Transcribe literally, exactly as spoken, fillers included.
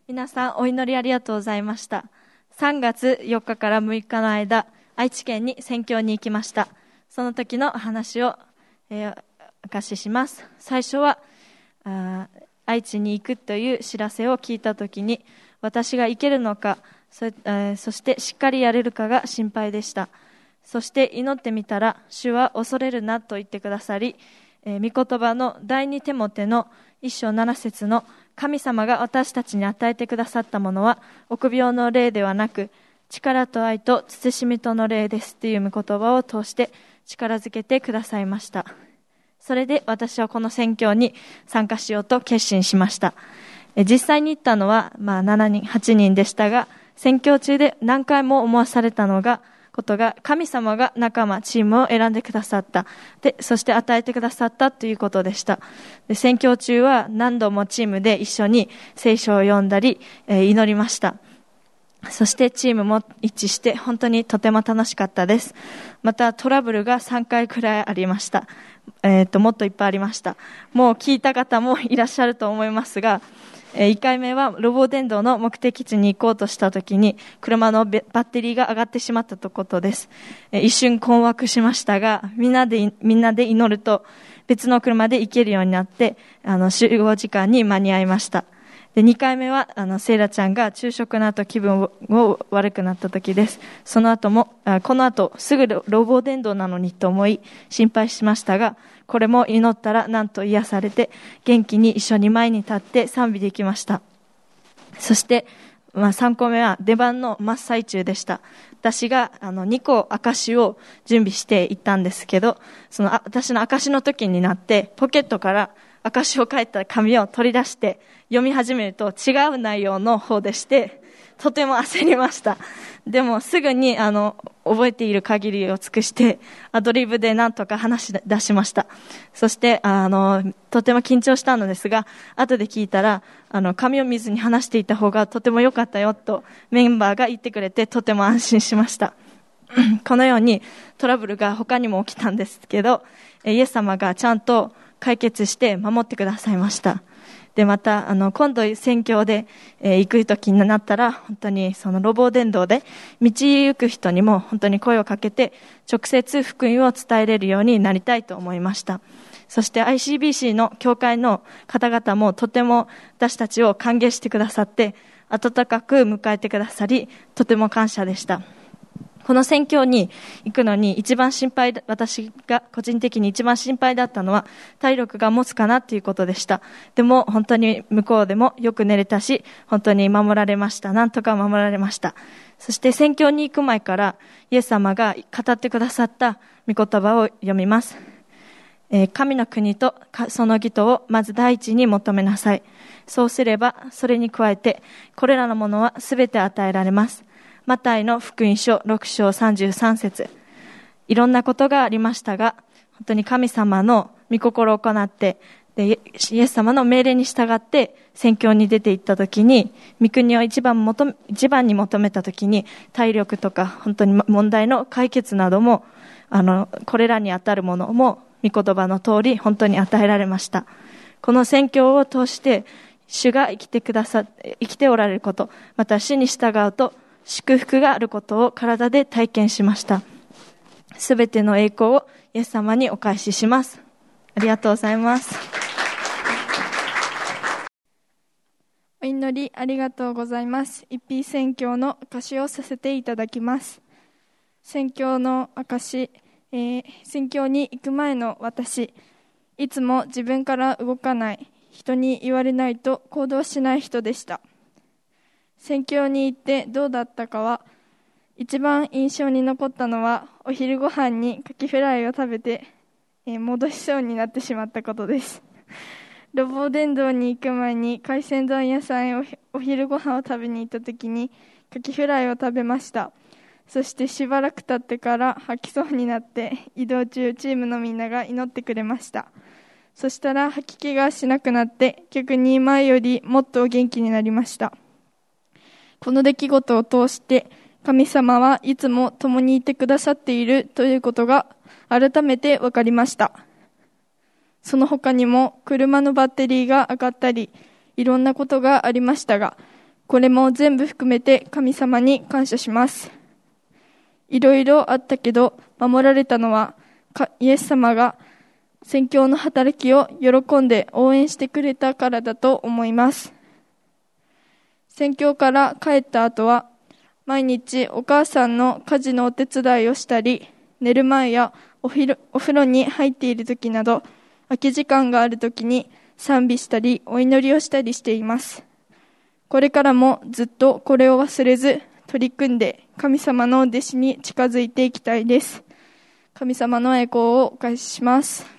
皆さんお祈りありがとうございました。さんがつよっかからむいかの間、愛知県に宣教に行きました。その時の話を、えー、明かしします。最初はあ愛知に行くという知らせを聞いた時に、私が行けるのか、そ, えー、そしてしっかりやれるかが心配でした。そして祈ってみたら、主は恐れるなと言ってくださり、えー、御言葉の第二テモテの一章七節の神様が私たちに与えてくださったものは臆病の霊ではなく力と愛と慎みとの霊ですという御言葉を通して力づけてくださいました。それで私はこの宣教に参加しようと決心しました。え実際に行ったのは、まあ、しちにんはちにんでしたが、宣教中で何回も思わされたのがことが、神様が仲間チームを選んでくださったで、そして与えてくださったということでした。で宣教中は何度もチームで一緒に聖書を読んだり、えー、祈りました。そしてチームも一致して本当にとても楽しかったです。またトラブルがさんかいくらいありました。えー、ともっといっぱいありました。もう聞いた方もいらっしゃると思いますが、いっかいめはロボ伝道の目的地に行こうとしたときに車のバッテリーが上がってしまったということです。一瞬困惑しましたが、みんなでみんなで祈ると別の車で行けるようになって、あの集合時間に間に合いました。でにかいめはあのセイラちゃんが昼食の後気分をを悪くなった時です。その後もあこの後すぐロボ伝道なのにと思い心配しましたが、これも祈ったらなんと癒されて元気に一緒に前に立って賛美できました。そして、まあ、さんこめは出番の真っ最中でした。私があのにこ証を準備していったんですけど、そのあ私の証の時になってポケットから証を書いた紙を取り出して読み始めると違う内容の方でして、とても焦りました。でもすぐにあの覚えている限りを尽くしてアドリブで何とか話し出しました。そしてあのとても緊張したのですが、後で聞いたらあの紙を見ずに話していた方がとても良かったよとメンバーが言ってくれて、とても安心しましたこのようにトラブルが他にも起きたんですけど、イエス様がちゃんと解決して守ってくださいました。でまたあの今度宣教で、えー、行く時になったら、本当にそのロボ伝道で道行く人にも本当に声をかけて直接福音を伝えれるようになりたいと思いました。そして アイシービーシー の教会の方々もとても私たちを歓迎してくださって温かく迎えてくださり、とても感謝でした。この宣教に行くのに一番心配、私が個人的に一番心配だったのは体力が持つかなということでした。でも本当に向こうでもよく寝れたし、本当に守られました。なんとか守られました。そして宣教に行く前からイエス様が語ってくださった御言葉を読みます。えー、神の国とその義とをまず第一に求めなさい。そうすればそれに加えてこれらのものはすべて与えられます。マタイの福音書ろく章さんじゅうさん節。いろんなことがありましたが、本当に神様の御心を行って、でイエス様の命令に従って宣教に出て行った時に、御国を一番求め、一番に求めた時に体力とか本当に問題の解決なども、あのこれらに当たるものも御言葉の通り本当に与えられました。この宣教を通して主が生きてくださ生きておられること、また主に従うと祝福があることを体で体験しました。すべての栄光をイエス様にお返しします。ありがとうございます。 お祈りありがとうございます。一品宣教の証しをさせていただきます。宣教の証、えー、宣教に行く前の私、いつも自分から動かない、人に言われないと行動しない人でした。宣教に行ってどうだったかは、一番印象に残ったのはお昼ご飯にカキフライを食べて、えー、戻しそうになってしまったことです。ロボ伝道に行く前に海鮮丼屋さんへ お, お昼ご飯を食べに行った時にカキフライを食べました。そしてしばらく経ってから吐きそうになって、移動中チームのみんなが祈ってくれました。そしたら吐き気がしなくなって、逆に前よりもっと元気になりました。この出来事を通して神様はいつも共にいてくださっているということが改めて分かりました。その他にも車のバッテリーが上がったりいろんなことがありましたが、 これも全部含めて神様に感謝します。いろいろあったけど守られたのはイエス様が宣教の働きを喜んで応援してくれたからだと思います。宣教から帰った後は毎日お母さんの家事のお手伝いをしたり、寝る前やお風呂に入っている時など空き時間がある時に賛美したりお祈りをしたりしています。これからもずっとこれを忘れず取り組んで神様の弟子に近づいていきたいです。神様の栄光をお返しします。